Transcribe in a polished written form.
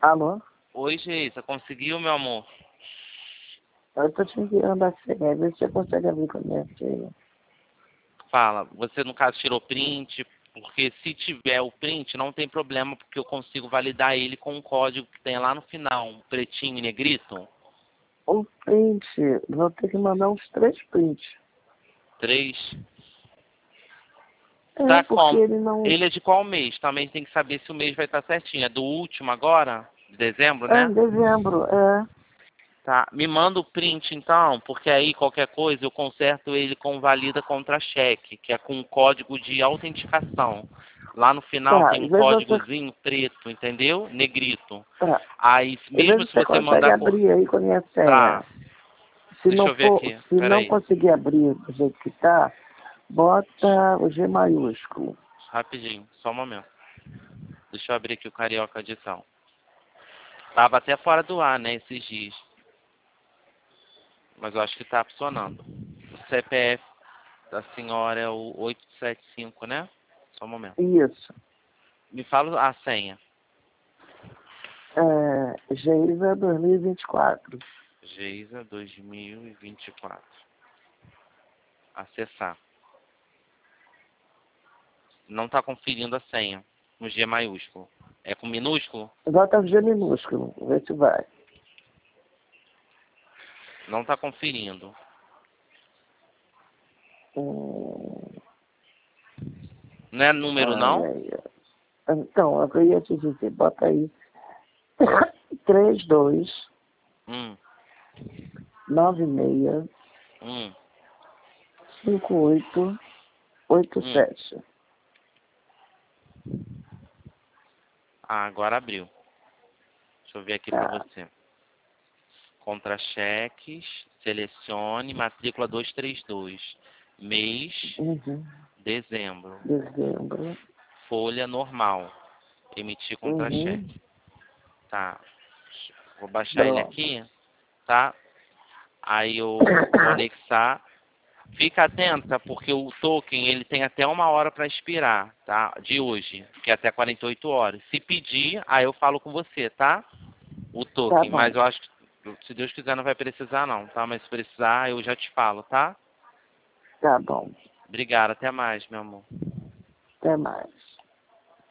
Alô? Oi, Geisa, conseguiu, meu amor? Eu tô te enviando a senha, vê se você consegue abrir com a minha senha. Fala, você no caso tirou print, porque se tiver o print não tem problema, porque eu consigo validar ele com um código que tem lá no final, um pretinho e negrito. Um print, vou ter que mandar uns 3 prints. 3. É, Tá porque como? ele não... Ele é de qual mês? Também tem que saber se o mês vai estar certinho. É do último agora? De dezembro, É, em né? dezembro, é. Tá. Me manda o print então, porque aí qualquer coisa eu conserto ele com valida contra-cheque, que é com um código de autenticação. Lá no final Tá, tem um vê se você... códigozinho preto, entendeu? Negrito. Tá. Aí E vê mesmo se se você você consegue mandar abrir aí com a minha senha. tá, Se deixa não eu ver for, aqui. se não Peraí, conseguir abrir do jeito que tá, bota o G maiúsculo. rapidinho, só um momento. Deixa eu abrir aqui o Carioca Edição. Tava até fora do ar, né, esses dias. Mas eu acho que tá funcionando. O CPF da senhora é o 875, né? Só um momento. Isso. Me fala a senha. Geisa 2024. Geisa 2024. Acessar. Não tá conferindo a senha no G maiúsculo. É com minúsculo? Bota o G minúsculo, vê se vai. Não tá conferindo. Hum, Não é número ai, não? ai, ai. Então, eu ia te dizer, bota aí 32 Hum, 96 hum, 58 hum. 87. Ah, agora abriu. Deixa eu ver aqui pra Tá. você. Contra-cheques, selecione, matrícula 232. Mês, Uhum. dezembro. Dezembro. Folha normal. Emitir Uhum. contra-cheque. Tá. Vou baixar ele Pronto. aqui, tá? Aí eu vou anexar. Fica atenta, porque o token ele tem até 1 hora para expirar, tá? De hoje, que é até 48 horas. Se pedir, aí eu falo com você, tá? O Tá token. bom. Mas eu acho que, se Deus quiser, não vai precisar não, tá? Mas se precisar, eu já te falo, tá? Tá bom. Obrigado, até mais, meu amor. Até mais.